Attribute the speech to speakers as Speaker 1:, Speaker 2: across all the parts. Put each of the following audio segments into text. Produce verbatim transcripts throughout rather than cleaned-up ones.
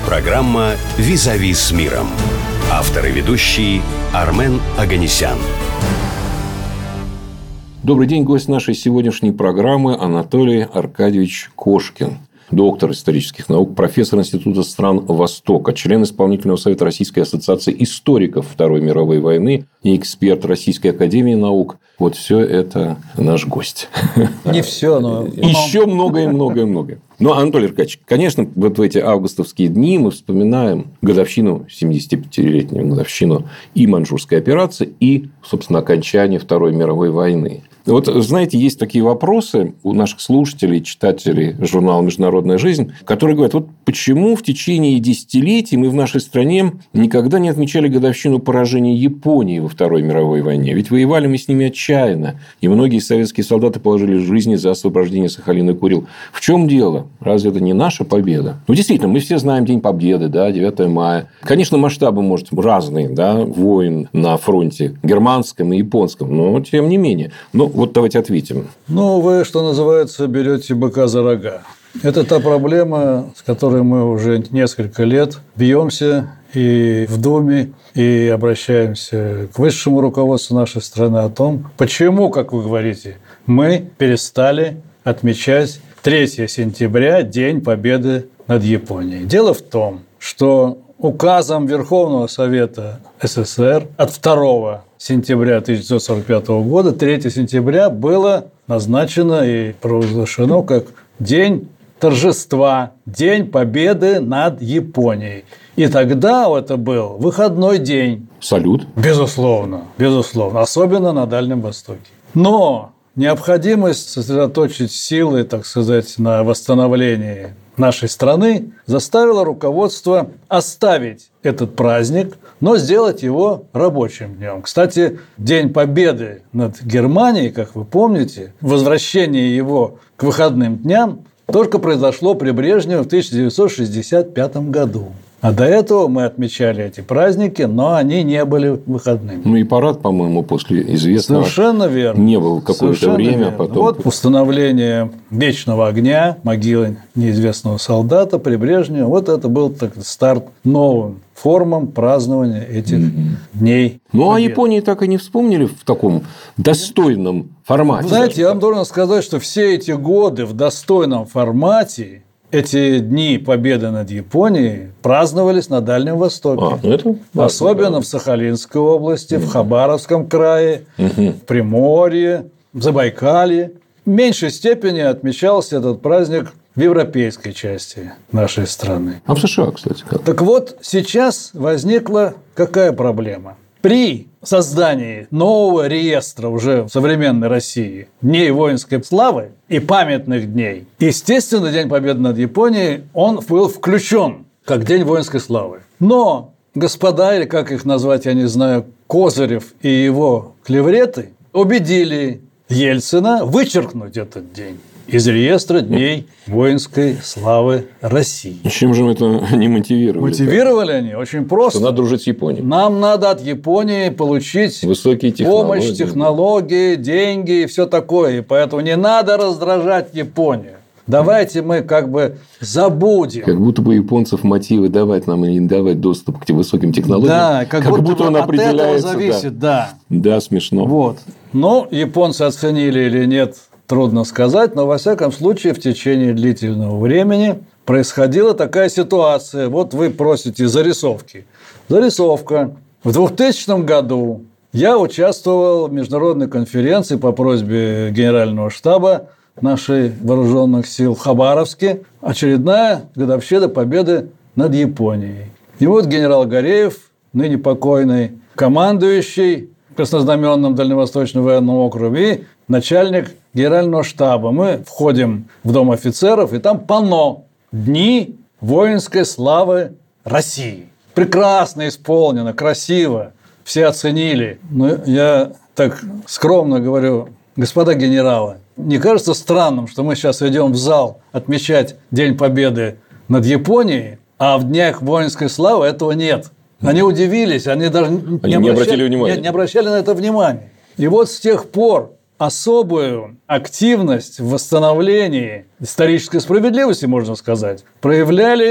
Speaker 1: Программа «Визави с миром». Автор и ведущий Армен Оганесян.
Speaker 2: Добрый день, гость нашей сегодняшней программы Анатолий Аркадьевич Кошкин. Доктор исторических наук, профессор Института стран Востока, член исполнительного совета Российской ассоциации историков Второй мировой войны и эксперт Российской академии наук. Вот все это наш гость. Не все, но... Еще многое, многое, многое. Но, Анатолий Аркадьевич, конечно, вот в эти августовские дни мы вспоминаем годовщину, семидесятипятилетнюю годовщину и Маньчжурской операции, и, собственно, окончание Второй мировой войны. Вот, знаете, есть такие вопросы у наших слушателей, читателей журнала «Международная жизнь», которые говорят, вот почему в течение десятилетий мы в нашей стране никогда не отмечали годовщину поражения Японии во Второй мировой войне? Ведь воевали мы с ними отчаянно, и многие советские солдаты положили жизни за освобождение Сахалина и Курил. В чем дело? Разве это не наша победа? Ну, действительно, мы все знаем День Победы, да, девятое мая. Конечно, масштабы, может, разные, да, войн на фронте германском и японском, но тем не менее. Но вот давайте ответим.
Speaker 3: Ну, вы, что называется, берете быка за рога. Это та проблема, с которой мы уже несколько лет бьемся и в Думе, и обращаемся к высшему руководству нашей страны о том, почему, как вы говорите, мы перестали отмечать третьего сентября, День Победы над Японией. Дело в том, что указом Верховного Совета СССР от второго сентября тысяча девятьсот сорок пятого года третьего сентября было назначено и провозглашено как День торжества, День Победы над Японией. И тогда это был выходной день.
Speaker 2: Салют.
Speaker 3: Безусловно, безусловно, особенно на Дальнем Востоке. Но необходимость сосредоточить силы, так сказать, на восстановлении нашей страны заставила руководство оставить этот праздник, но сделать его рабочим днем. Кстати, День Победы над Германией, как вы помните, возвращение его к выходным дням только произошло при Брежневе в тысяча девятьсот шестьдесят пятом году. А до этого мы отмечали эти праздники, но они не были выходными.
Speaker 2: Ну и парад, по-моему, после известного
Speaker 3: Совершенно верно.
Speaker 2: Не был какое-то время.
Speaker 3: Верно.
Speaker 2: Потом...
Speaker 3: Вот установление вечного огня, могилы неизвестного солдата при Брежневе. Вот это был так, старт новым формам празднования этих mm-hmm. дней.
Speaker 2: Ну,
Speaker 3: победы.
Speaker 2: а Японии так и не вспомнили в таком достойном формате.
Speaker 3: Вы знаете, я вам должен сказать, что все эти годы в достойном формате эти дни победы над Японией праздновались на Дальнем Востоке. А, ну это особенно да. в Сахалинской области, угу. в Хабаровском крае, угу. в Приморье, в Забайкалье. В меньшей степени отмечался этот праздник в европейской части нашей страны.
Speaker 2: А в США, кстати, как?
Speaker 3: Так вот, сейчас возникла какая проблема? При создании нового реестра уже в современной России Дней воинской славы и памятных дней, естественно, День Победы над Японией, он был включен как День воинской славы. Но господа, или как их назвать, я не знаю, Козырев и его клевреты убедили Ельцина вычеркнуть этот день из реестра Дней воинской славы России.
Speaker 2: Чем же мы это не мотивировали?
Speaker 3: Мотивировали они очень просто.
Speaker 2: Что надо дружить с Японией.
Speaker 3: Нам надо от Японии получить
Speaker 2: высокие технологии,
Speaker 3: помощь, технологии, деньги и все такое. И поэтому не надо раздражать Японию. Давайте мы как бы забудем.
Speaker 2: Как будто бы японцев мотивы давать нам или не давать доступ к высоким технологиям.
Speaker 3: Да, как, как будто, будто он от определяется. Этого зависит, да.
Speaker 2: Да, да, смешно.
Speaker 3: Вот. Но японцы оценили или нет, трудно сказать, но, во всяком случае, в течение длительного времени происходила такая ситуация. Вот вы просите зарисовки. Зарисовка. В двухтысячном году я участвовал в международной конференции по просьбе Генерального штаба наших вооруженных сил в Хабаровске. Очередная годовщина победы над Японией. И вот генерал Гореев, ныне покойный, командующий Краснознаменным Дальневосточным военным округом и начальник Генерального штаба. Мы входим в Дом офицеров, и там панно «Дни воинской славы России». Прекрасно исполнено, красиво, все оценили. Но я так скромно говорю, господа генералы, не кажется странным, что мы сейчас идем в зал отмечать День Победы над Японией, а в Днях воинской славы этого нет? Они удивились, они даже
Speaker 2: они
Speaker 3: не,
Speaker 2: не
Speaker 3: обращали,
Speaker 2: обратили внимания.
Speaker 3: Не, не обращали на это внимания. И вот с тех пор особую активность в восстановлении исторической справедливости, можно сказать, проявляли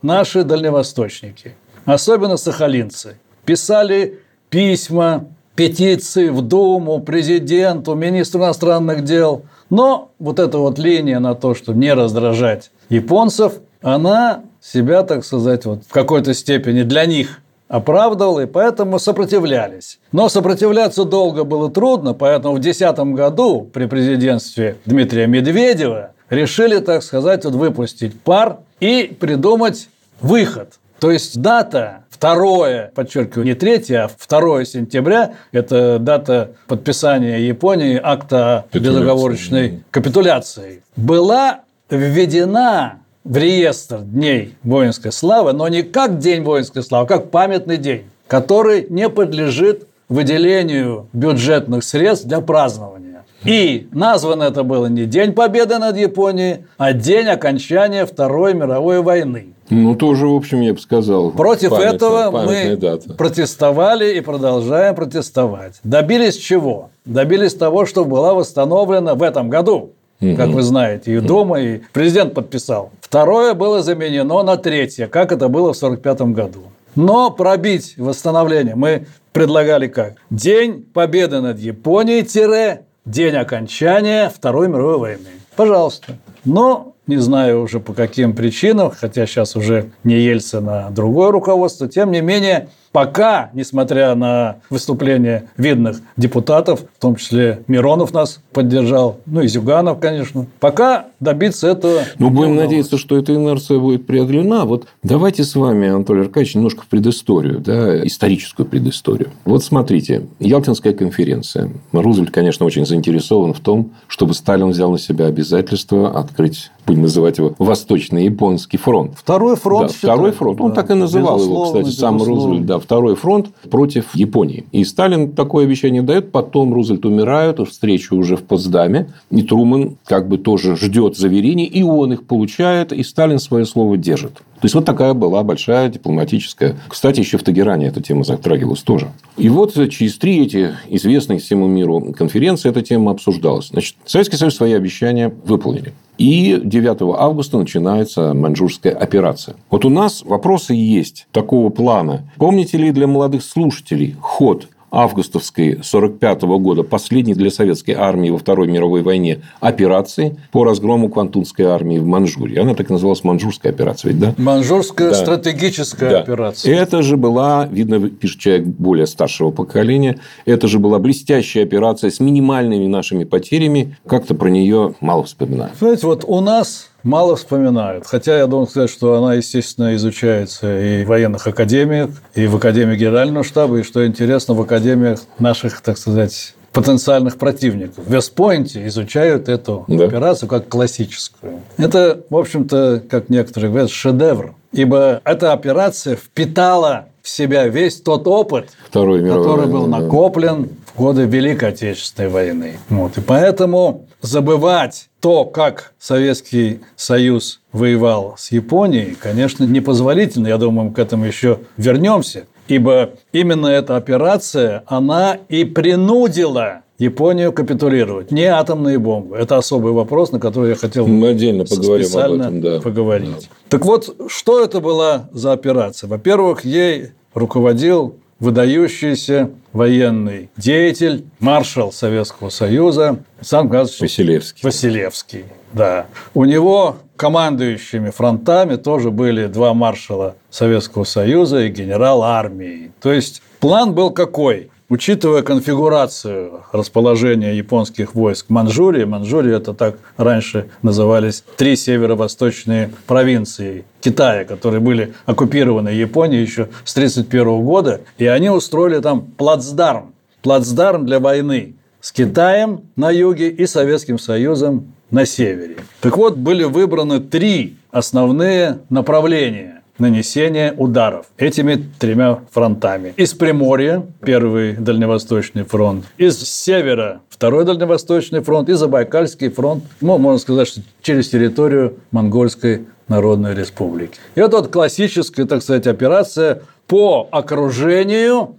Speaker 3: наши дальневосточники, особенно сахалинцы, писали письма, петиции в Думу, президенту, министру иностранных дел. Но вот эта вот линия на то, что не раздражать японцев, она себя, так сказать, вот в какой-то степени для них оправдывала, и поэтому сопротивлялись. Но сопротивляться долго было трудно, поэтому в две тысячи десятом году при президентстве Дмитрия Медведева решили, так сказать, вот выпустить пар и придумать выход. То есть дата второе, подчеркиваю, не третье, а второе сентября – это дата подписания Японии акта о безоговорочной капитуляции. Была введена в реестр дней воинской славы, но не как День воинской славы, а как памятный день, который не подлежит выделению бюджетных средств для празднования. И названо это было не День Победы над Японией, а День окончания Второй мировой войны.
Speaker 2: Ну, тоже, в общем, я бы сказал.
Speaker 3: Против
Speaker 2: памятная,
Speaker 3: этого
Speaker 2: памятная
Speaker 3: мы
Speaker 2: дата.
Speaker 3: протестовали и продолжаем протестовать. Добились чего? Добились того, что была восстановлена в этом году, угу. как вы знаете, и Дума, и президент подписал. Второе было заменено на третье, как это было в сорок пятом году. Но пробить восстановление мы предлагали как? День Победы над Японией, тире, день окончания Второй мировой войны. Пожалуйста. Но не знаю уже по каким причинам, хотя сейчас уже не Ельцин, а другое руководство, тем не менее, пока, несмотря на выступления видных депутатов, в том числе Миронов нас поддержал, ну и Зюганов, конечно, пока добиться этого...
Speaker 2: Ну, будем надеяться, что эта инерция будет преодолена. Вот давайте с вами, Анатолий Аркадьевич, немножко в предысторию, да, историческую предысторию. Вот смотрите, Ялтинская конференция. Рузвельт, конечно, очень заинтересован в том, чтобы Сталин взял на себя обязательство открыть, будем называть его, Восточный японский фронт.
Speaker 3: Второй фронт.
Speaker 2: Да, второй фронт. Он да, так и называл его, кстати, сам Рузвельт. Да, второй фронт против Японии. И Сталин такое обещание дает. Потом Рузвельт умирает, встречу уже в Потсдаме. И Трумэн как бы тоже ждет заверений. И он их получает. И Сталин свое слово держит. То есть, вот такая была большая дипломатическая... Кстати, еще в Тегеране эта тема затрагивалась тоже. И вот через три эти известные всему миру конференции эта тема обсуждалась. Значит, Советский Союз свои обещания выполнили. И девятого августа начинается Маньчжурская операция. Вот у нас вопросы есть такого плана. Помните ли для молодых слушателей ход августовской сорок пятого года, последней для советской армии во Второй мировой войне операции по разгрому Квантунской армии в Маньчжурии? Она так и называлась Маньчжурская операция, ведь, да?
Speaker 3: Маньчжурская
Speaker 2: да.
Speaker 3: стратегическая
Speaker 2: да.
Speaker 3: операция.
Speaker 2: Это же была, видно, пишет человек более старшего поколения, это же была блестящая операция с минимальными нашими потерями. Как-то про нее мало вспоминают.
Speaker 3: Знаете, вот у нас мало вспоминают. Хотя я должен сказать, что она, естественно, изучается и в военных академиях, и в Академии Генерального штаба, и, что интересно, в академиях наших, так сказать, потенциальных противников. В Вест-Пойнте изучают эту да. операцию как классическую. Это, в общем-то, как некоторые говорят, шедевр. Ибо эта операция впитала в себя весь тот опыт, который
Speaker 2: войны,
Speaker 3: был
Speaker 2: да.
Speaker 3: накоплен в годы Великой Отечественной войны. Вот. И поэтому забывать то, как Советский Союз воевал с Японией, конечно, непозволительно. Я думаю, мы к этому еще вернемся. Ибо именно эта операция, она и принудила Японию капитулировать. Не атомные бомбы. Это особый вопрос, на который я хотел
Speaker 2: мы отдельно поговорим
Speaker 3: специально
Speaker 2: об этом, да.
Speaker 3: поговорить.
Speaker 2: Да.
Speaker 3: Так вот, что это была за операция? Во-первых, ей руководил выдающийся военный деятель, маршал Советского Союза Александр Николаевич
Speaker 2: Василевский.
Speaker 3: Василевский. Да. У него командующими фронтами тоже были два маршала Советского Союза и генерал армии. То есть план был какой? Учитывая конфигурацию расположения японских войск в Маньчжурии, Маньчжурия – это так раньше назывались три северо-восточные провинции Китая, которые были оккупированы Японией еще с тысяча девятьсот тридцать первого года, и они устроили там плацдарм, плацдарм для войны с Китаем на юге и Советским Союзом на севере. Так вот, были выбраны три основные направления нанесения ударов этими тремя фронтами. Из Приморья – первый Дальневосточный фронт, из севера – второй Дальневосточный фронт, и Забайкальский фронт, ну, можно сказать, что через территорию Монгольской Народной Республики. И это вот классическая, так сказать, операция по окружению,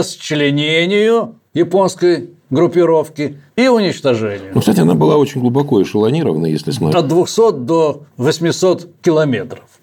Speaker 3: расчленению японской группировки и уничтожению.
Speaker 2: Ну, кстати, она была очень глубоко эшелонирована, если смотреть.
Speaker 3: От двухсот до восьмисот километров.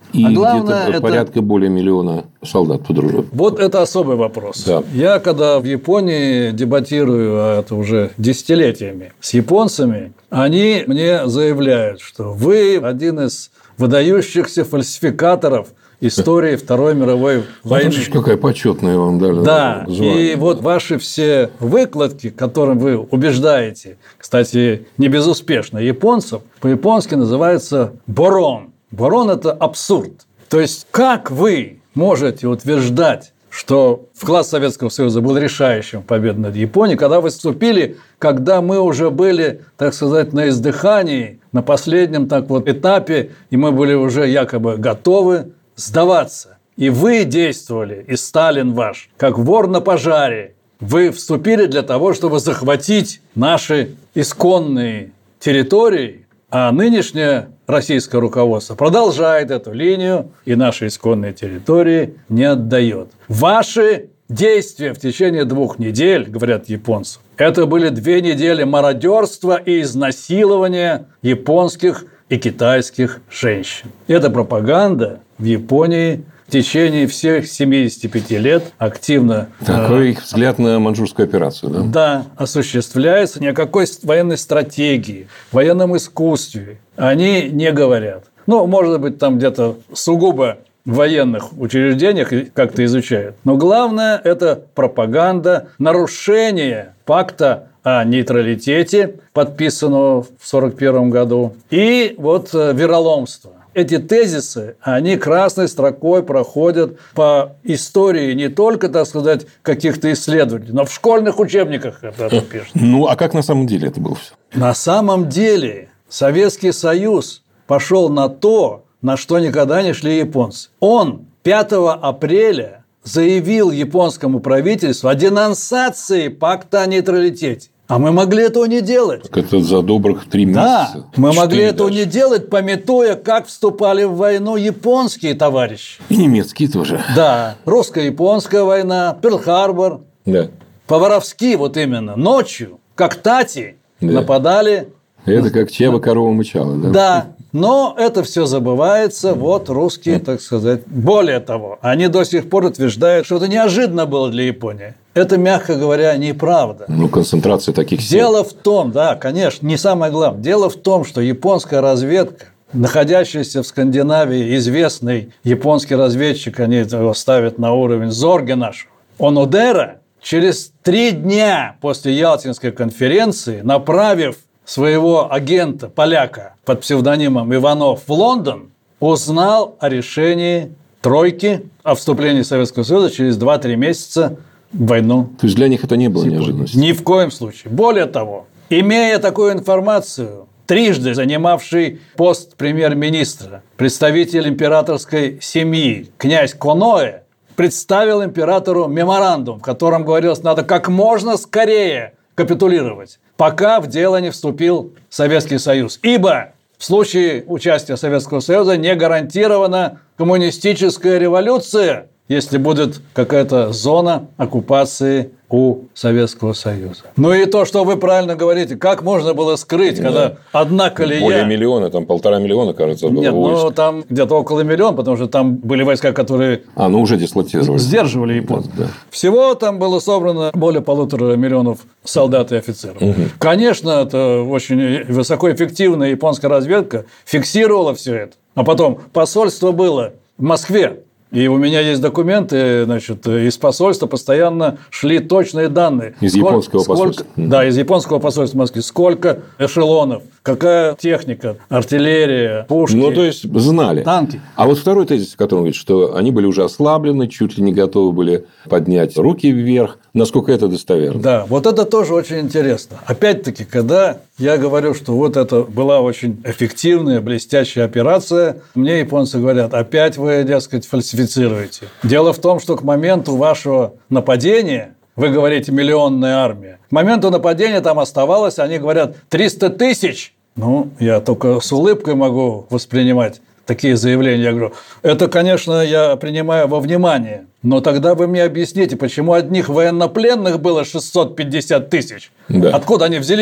Speaker 2: И
Speaker 3: а главное,
Speaker 2: где-то
Speaker 3: это...
Speaker 2: порядка более миллиона солдат под ружьем.
Speaker 3: Вот это особый вопрос.
Speaker 2: Да.
Speaker 3: Я, когда в Японии дебатирую, а это уже десятилетиями, с японцами, они мне заявляют, что вы один из выдающихся фальсификаторов истории Второй мировой войны.
Speaker 2: Смотрите, какая почетная вам дали.
Speaker 3: Да,
Speaker 2: звание.
Speaker 3: и вот ваши все выкладки, которым вы убеждаете, кстати, не безуспешно, японцев, по-японски называется борон. Борон – это абсурд. То есть, как вы можете утверждать, что вклад Советского Союза был решающим в победе над Японией, когда вы вступили, когда мы уже были, так сказать, на издыхании, на последнем так вот этапе, и мы были уже якобы готовы сдаваться. И вы действовали, и Сталин ваш, как вор на пожаре. Вы вступили для того, чтобы захватить наши исконные территории, а нынешнее российское руководство продолжает эту линию и наши исконные территории не отдает. Ваши действия в течение двух недель, говорят японцы, это были две недели мародерства и изнасилования японских и китайских женщин. Эта пропаганда в Японии в течение всех семидесяти пяти лет активно...
Speaker 2: Такой их взгляд на маньчжурскую операцию, да?
Speaker 3: Да, осуществляется. Ни о какой военной стратегии, военном искусстве они не говорят. Ну, может быть, там где-то сугубо в военных учреждениях как-то изучают. Но главное – это пропаганда, нарушение пакта о нейтралитете, подписанного в сорок первом году, и вот вероломство. Эти тезисы, они красной строкой проходят по истории не только, так сказать, каких-то исследователей, но в школьных учебниках это пишут.
Speaker 2: Ну, а как на самом деле это было все?
Speaker 3: На самом деле Советский Союз пошел на то, на что никогда не шли японцы. Он пятого апреля заявил японскому правительству о денонсации пакта о нейтралитете. А мы могли этого не делать.
Speaker 2: Так это за добрых три месяца.
Speaker 3: Да, мы могли этого
Speaker 2: даже.
Speaker 3: не делать, памятуя, как вступали в войну японские товарищи.
Speaker 2: И немецкие тоже.
Speaker 3: Да, русско-японская война, Перл-Харбор.
Speaker 2: Да.
Speaker 3: По-воровски вот именно, ночью, как тати,
Speaker 2: Да.
Speaker 3: нападали.
Speaker 2: Это как чья корова мычала, да?
Speaker 3: Да, но это все забывается. Вот русские, так сказать. Более того, они до сих пор утверждают, что это неожиданно было для Японии. Это, мягко говоря, неправда.
Speaker 2: Ну, концентрация таких сил.
Speaker 3: Дело в том, да, конечно, не самое главное. Дело в том, что японская разведка, находящийся в Скандинавии известный японский разведчик, они его ставят на уровень Зорге нашего, Онодера, через три дня после Ялтинской конференции, направив своего агента, поляка, под псевдонимом Иванов в Лондон, узнал о решении тройки о вступлении Советского Союза через два-три месяца в войну.
Speaker 2: То есть для них это не было неожиданностью?
Speaker 3: Ни в коем случае. Более того, имея такую информацию, трижды занимавший пост премьер-министра, представитель императорской семьи, князь Коноэ, представил императору меморандум, в котором говорилось, надо как можно скорее капитулировать, пока в дело не вступил Советский Союз. Ибо в случае участия Советского Союза не гарантирована коммунистическая революция, если будет какая-то зона оккупации у Советского Союза. Ну и то, что вы правильно говорите, как можно было скрыть, да. когда одна колея...
Speaker 2: Более миллиона, там полтора миллиона, кажется, было
Speaker 3: Нет,
Speaker 2: войск.
Speaker 3: ну там где-то около миллиона, потому что там были войска, которые...
Speaker 2: А, ну уже дислоцировали.
Speaker 3: Сдерживали японцев.
Speaker 2: Да, да.
Speaker 3: Всего там было собрано более полутора миллионов солдат и офицеров. Угу. Конечно, это очень высокоэффективная японская разведка фиксировала все это. А потом посольство было в Москве. И у меня есть документы, значит, из посольства постоянно шли точные данные.
Speaker 2: Из
Speaker 3: сколько,
Speaker 2: японского
Speaker 3: сколько,
Speaker 2: посольства.
Speaker 3: Да, из японского посольства в Москве. Сколько эшелонов, какая техника, артиллерия, пушки.
Speaker 2: Ну, то есть, знали.
Speaker 3: Танки.
Speaker 2: А вот второй тезис, о котором говорит, что они были уже ослаблены, чуть ли не готовы были поднять руки вверх. Насколько это достоверно?
Speaker 3: Да, вот это тоже очень интересно. Опять-таки, когда я говорю, что вот это была очень эффективная, блестящая операция, мне японцы говорят, опять вы, дескать, фальсифицируете. Дело в том, что к моменту вашего нападения, вы говорите, миллионная армия, к моменту нападения там оставалось, они говорят, триста тысяч. Ну, я только с улыбкой могу воспринимать такие заявления. Я говорю, это, конечно, я принимаю во внимание, но тогда вы мне объясните, почему одних военнопленных было шестьсот пятьдесят тысяч?
Speaker 2: Да.
Speaker 3: Откуда они взялись?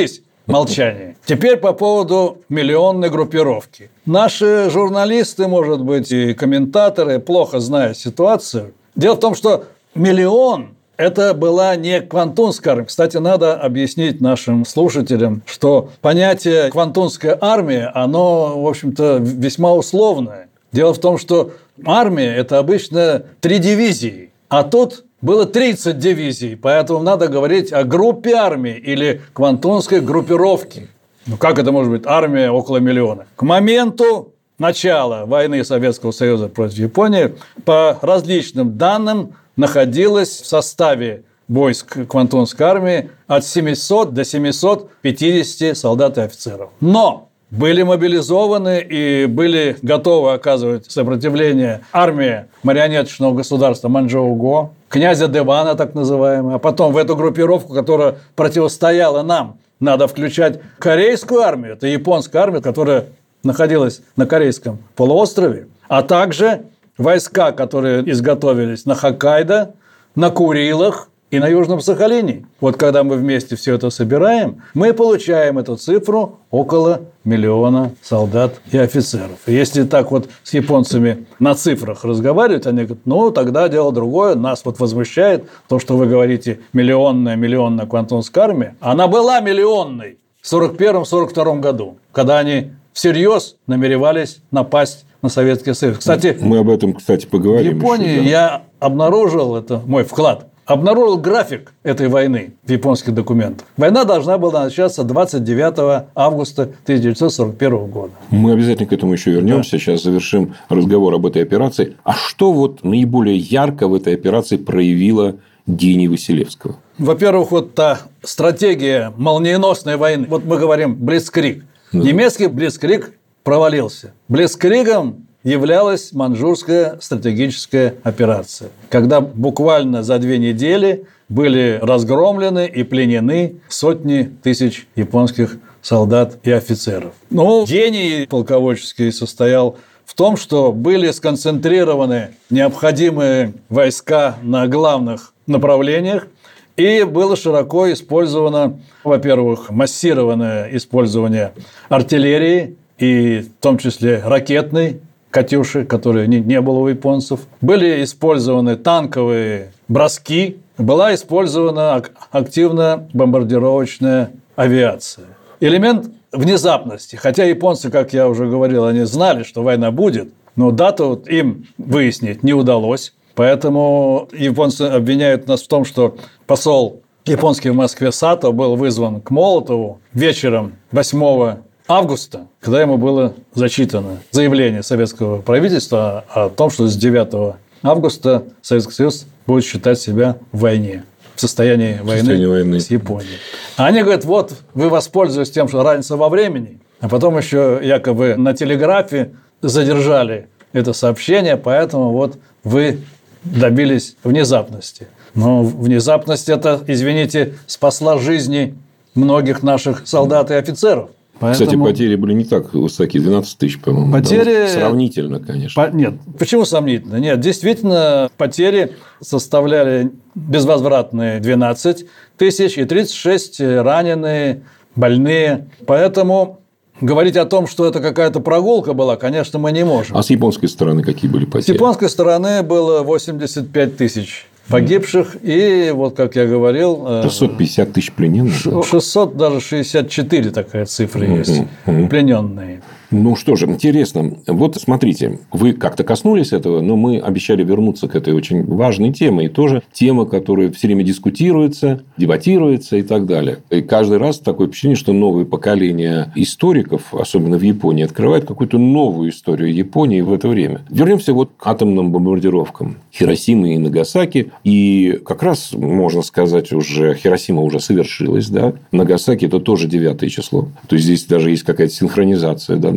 Speaker 3: молчании. Теперь по поводу миллионной группировки. Наши журналисты, может быть, и комментаторы, плохо зная ситуацию. Дело в том, что миллион – это была не Квантунская армия. Кстати, надо объяснить нашим слушателям, что понятие «Квантунская армия», оно, в общем-то, весьма условное. Дело в том, что армия – это обычно три дивизии, а тут было тридцать дивизий, поэтому надо говорить о группе армий или квантунской группировке. Ну, как это может быть армия около миллиона? К моменту начала войны Советского Союза против Японии по различным данным находилось в составе войск Квантунской армии от семисот до семисот пятидесяти солдат и офицеров. Но были мобилизованы и были готовы оказывать сопротивление армии марионеточного государства Маньчжоу-Го, князя Дэвана, так называемого. А потом в эту группировку, которая противостояла нам, надо включать корейскую армию. Это японская армия, которая находилась на Корейском полуострове, а также войска, которые изготовились на Хоккайдо, на Курилах и на Южном Сахалине. Вот когда мы вместе все это собираем, мы получаем эту цифру около миллиона солдат и офицеров. И если так вот с японцами на цифрах разговаривать, они говорят, ну, тогда дело другое. Нас вот возмущает то, что вы говорите миллионная, миллионная Квантунская армия. Она была миллионной в сорок первом — сорок втором году, когда они всерьез намеревались напасть на Советский Союз. Кстати,
Speaker 2: мы об этом, кстати, поговорим.
Speaker 3: В Японии
Speaker 2: еще, да.
Speaker 3: я обнаружил, это мой вклад, обнаружил график этой войны в японских документах. Война должна была начаться двадцать девятого августа тысяча девятьсот сорок первого года.
Speaker 2: Мы обязательно к этому еще вернемся. Да. Сейчас завершим разговор об этой операции. А что вот наиболее ярко в этой операции проявило гений Василевского?
Speaker 3: Во-первых, вот та стратегия молниеносной войны. Вот мы говорим «Блицкриг». Да. Немецкий Блицкриг провалился. Блицкригом являлась Маньчжурская стратегическая операция, когда буквально за две недели были разгромлены и пленены сотни тысяч японских солдат и офицеров. Но гений полководческий состоял в том, что были сконцентрированы необходимые войска на главных направлениях, и было широко использовано, во-первых, массированное использование артиллерии, и в том числе ракетной «Катюши», которой не было у японцев. Были использованы танковые броски, была использована активно бомбардировочная авиация. Элемент внезапности. Хотя японцы, как я уже говорил, они знали, что война будет, но дату им выяснить не удалось. Поэтому японцы обвиняют нас в том, что посол японский в Москве Сато был вызван к Молотову вечером восьмого августа, когда ему было зачитано заявление советского правительства о том, что с девятого августа Советский Союз будет считать себя в войне, в состоянии войны, в состоянии войны с Японией. А они говорят, вот вы воспользуетесь тем, что разница во времени, а потом еще якобы на телеграфе задержали это сообщение, поэтому вот вы добились внезапности. Но внезапность это, извините, спасла жизни многих наших солдат и офицеров. Поэтому...
Speaker 2: Кстати, потери были не так высоки, двенадцать тысяч, по-моему.
Speaker 3: Потери...
Speaker 2: Да, сравнительно, конечно.
Speaker 3: По... Нет, почему сравнительно? Нет, действительно, потери составляли безвозвратные двенадцать тысяч и тридцать шесть раненые, больные. Поэтому говорить о том, что это какая-то прогулка была, конечно, мы не можем.
Speaker 2: А с японской стороны какие были потери?
Speaker 3: С японской стороны было восемьдесят пять тысяч погибших, и вот, как я говорил...
Speaker 2: шестьсот пятьдесят тысяч плененных?
Speaker 3: шестьсот, даже шестьдесят четыре такая цифра есть, mm-hmm. плененные.
Speaker 2: Ну что же, интересно. Вот смотрите, вы как-то коснулись этого, но мы обещали вернуться к этой очень важной теме. И тоже тема, которая все время дискутируется, дебатируется и так далее. И каждый раз такое впечатление, что новые поколения историков, особенно в Японии, открывают какую-то новую историю Японии в это время. Вернемся вот к атомным бомбардировкам Хиросимы и Нагасаки. И как раз, можно сказать, уже Хиросима уже совершилась, да? Нагасаки – это тоже девятое число. То есть, здесь даже есть какая-то синхронизация, да,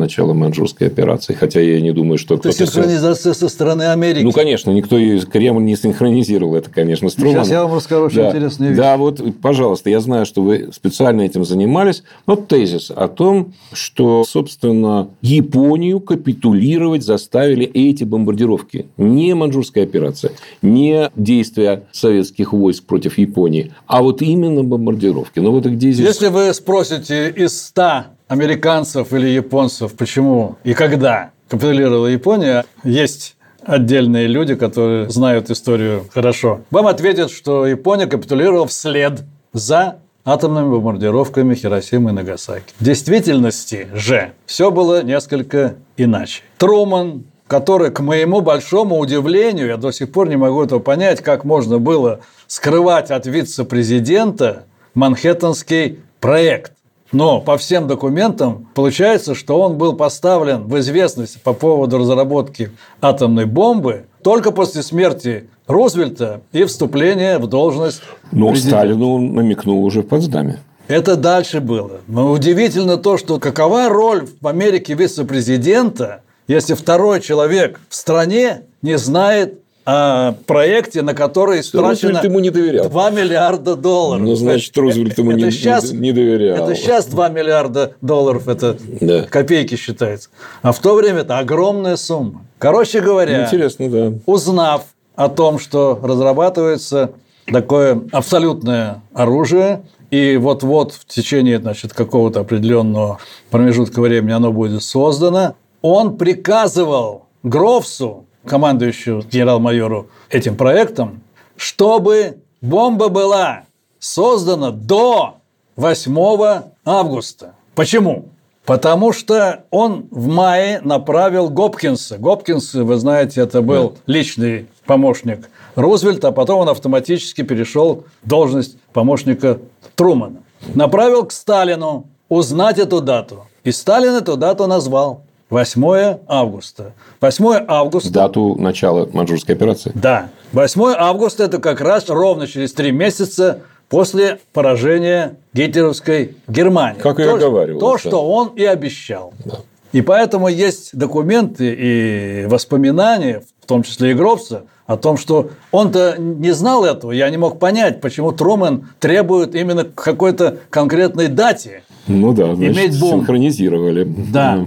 Speaker 2: начала Маньчжурской операции. Хотя я не думаю, что
Speaker 3: Это
Speaker 2: кто-то...
Speaker 3: синхронизация со стороны Америки.
Speaker 2: Ну, конечно, никто и Кремль не синхронизировал это, конечно, с Труманом.
Speaker 3: Сейчас я вам расскажу очень
Speaker 2: да.
Speaker 3: интересную вещь.
Speaker 2: Да, вот, пожалуйста, я знаю, что вы специально этим занимались. Вот тезис о том, что, собственно, Японию капитулировать заставили эти бомбардировки. Не Маньчжурская операция, не действия советских войск против Японии, а вот именно бомбардировки. Ну, вот где здесь...
Speaker 3: Если вы спросите из ста американцев или японцев, почему и когда капитулировала Япония, есть отдельные люди, которые знают историю хорошо. Вам ответят, что Япония капитулировала вслед за атомными бомбардировками Хиросимы и Нагасаки. В действительности же все было несколько иначе. Труман, который, к моему большому удивлению, я до сих пор не могу этого понять, как можно было скрывать от вице-президента Манхэттенский проект. Но по всем документам получается, что он был поставлен в известность по поводу разработки атомной бомбы только после смерти Рузвельта и вступления в должность
Speaker 2: Но
Speaker 3: президента.
Speaker 2: Сталину он намекнул уже в Потсдаме.
Speaker 3: Это дальше было. Но удивительно то, что какова роль в Америке вице-президента, если второй человек в стране не знает о проекте, на который истрачено
Speaker 2: Рузвельт ему не доверял.
Speaker 3: два миллиарда долларов.
Speaker 2: Ну, значит, Рузвельт ему
Speaker 3: это
Speaker 2: не,
Speaker 3: сейчас,
Speaker 2: не доверял.
Speaker 3: Это сейчас два миллиарда долларов, это
Speaker 2: Да.
Speaker 3: копейки считается. А в то время это огромная сумма. Короче говоря,
Speaker 2: Интересно, да.
Speaker 3: узнав о том, что разрабатывается такое абсолютное оружие, и вот-вот в течение, значит, какого-то определенного промежутка времени оно будет создано, он приказывал Грофсу, командующему генерал-майору этим проектом, чтобы бомба была создана до восьмого августа. Почему? Потому что он в мае направил Гопкинса. Гопкинс, вы знаете, это был личный помощник Рузвельта, а потом он автоматически перешел в должность помощника Трумана. Направил к Сталину узнать эту дату. И Сталин эту дату назвал. восьмое августа. восьмое августа.
Speaker 2: Дату начала Маньчжурской операции.
Speaker 3: Да. восьмое августа – это как раз ровно через три месяца после поражения гитлеровской Германии.
Speaker 2: Как
Speaker 3: то,
Speaker 2: я говорил.
Speaker 3: То,
Speaker 2: да.
Speaker 3: что он и обещал.
Speaker 2: Да.
Speaker 3: И поэтому есть документы и воспоминания, в том числе и Грофса, о том, что он-то не знал этого. Я не мог понять, почему Трумэн требует именно к какой-то конкретной дате.
Speaker 2: Ну да, значит,
Speaker 3: Иметь бомбу.
Speaker 2: синхронизировали.
Speaker 3: Да.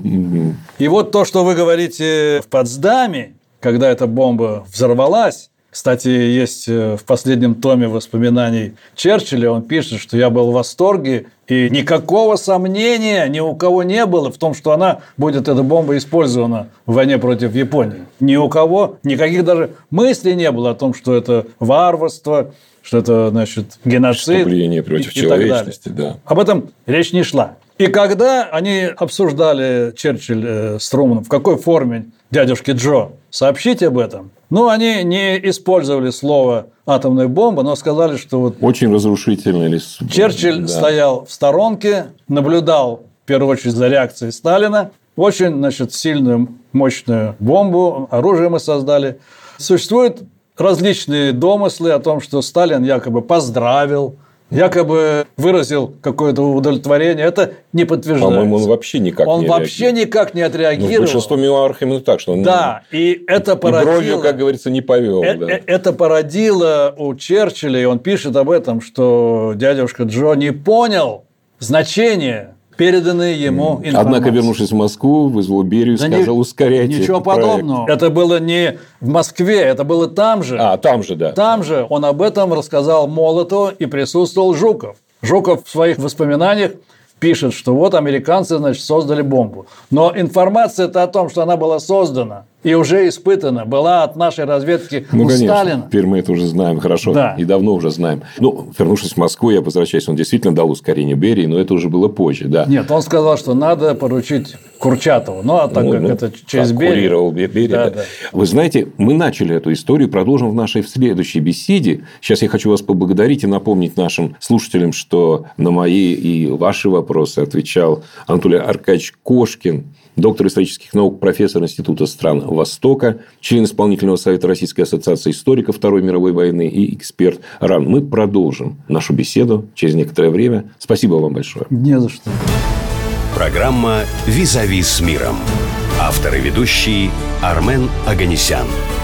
Speaker 3: И вот то, что вы говорите в Потсдаме, когда эта бомба взорвалась. Кстати, есть в последнем томе воспоминаний Черчилля, он пишет, что я был в восторге, и никакого сомнения ни у кого не было в том, что она будет, эта бомба, использована в войне против Японии. Ни у кого, никаких даже мыслей не было о том, что это варварство, что это, значит, геноцид.
Speaker 2: Преступление против
Speaker 3: и, и так далее.
Speaker 2: человечности, да.
Speaker 3: Об этом речь не шла. И когда они обсуждали, Черчилль э, с Труманом, в какой форме дядюшке Джо сообщить об этом, ну, они не использовали слово «атомная бомба», но сказали, что вот...
Speaker 2: Очень разрушительно. Или...
Speaker 3: Черчилль
Speaker 2: да.
Speaker 3: стоял в сторонке, наблюдал, в первую очередь, за реакцией Сталина. Очень, значит, сильную, мощную бомбу, оружие мы создали. Существуют различные домыслы о том, что Сталин якобы поздравил, якобы выразил какое-то удовлетворение. Это не подтверждается.
Speaker 2: По-моему, он вообще никак
Speaker 3: он
Speaker 2: не
Speaker 3: вообще
Speaker 2: реагировал.
Speaker 3: никак не отреагировал.
Speaker 2: Ну, большинство мемуаров именно так, что он
Speaker 3: да, и это породило...
Speaker 2: и бровью, как говорится, не повел.
Speaker 3: Э-
Speaker 2: да.
Speaker 3: э- это породило у Черчилля, и он пишет об этом, что дядюшка Джо не понял значения переданной ему информации.
Speaker 2: Однако, вернувшись в Москву, вызвал Берию и
Speaker 3: Да
Speaker 2: сказал,
Speaker 3: ни-
Speaker 2: ускоряйте
Speaker 3: Ничего
Speaker 2: этот проект.
Speaker 3: подобного. Это было не в Москве, это было там же.
Speaker 2: А, там же, да.
Speaker 3: Там же он об этом рассказал Молотову, и присутствовал Жуков. Жуков в своих воспоминаниях пишет, что вот американцы, значит, создали бомбу. Но информация-то о том, что она была создана и уже испытана, была от нашей разведки
Speaker 2: Ну,
Speaker 3: у
Speaker 2: конечно,
Speaker 3: Сталина.
Speaker 2: теперь мы это уже знаем хорошо,
Speaker 3: Да.
Speaker 2: и давно уже знаем. Ну, вернувшись в Москву, я возвращаюсь, он действительно дал ускорение Берии, но это уже было позже, да.
Speaker 3: Нет, он сказал, что надо поручить Курчатову. Ну, а так
Speaker 2: Ну,
Speaker 3: как
Speaker 2: ну,
Speaker 3: это через
Speaker 2: так,
Speaker 3: Берию...
Speaker 2: курировал Бе- Берия,
Speaker 3: Да,
Speaker 2: да.
Speaker 3: да.
Speaker 2: Вы знаете, мы начали эту историю, продолжим в нашей следующей беседе. Сейчас я хочу вас поблагодарить и напомнить нашим слушателям, что на мои и ваши вопросы отвечал Анатолий Аркадьевич Кошкин, доктор исторических наук, профессор Института стран Востока, член исполнительного совета Российской ассоциации историков Второй мировой войны и эксперт РАН. Мы продолжим нашу беседу через некоторое время. Спасибо вам большое.
Speaker 3: Не за что.
Speaker 1: Программа «Визави с миром». Автор и ведущий Армен Оганесян.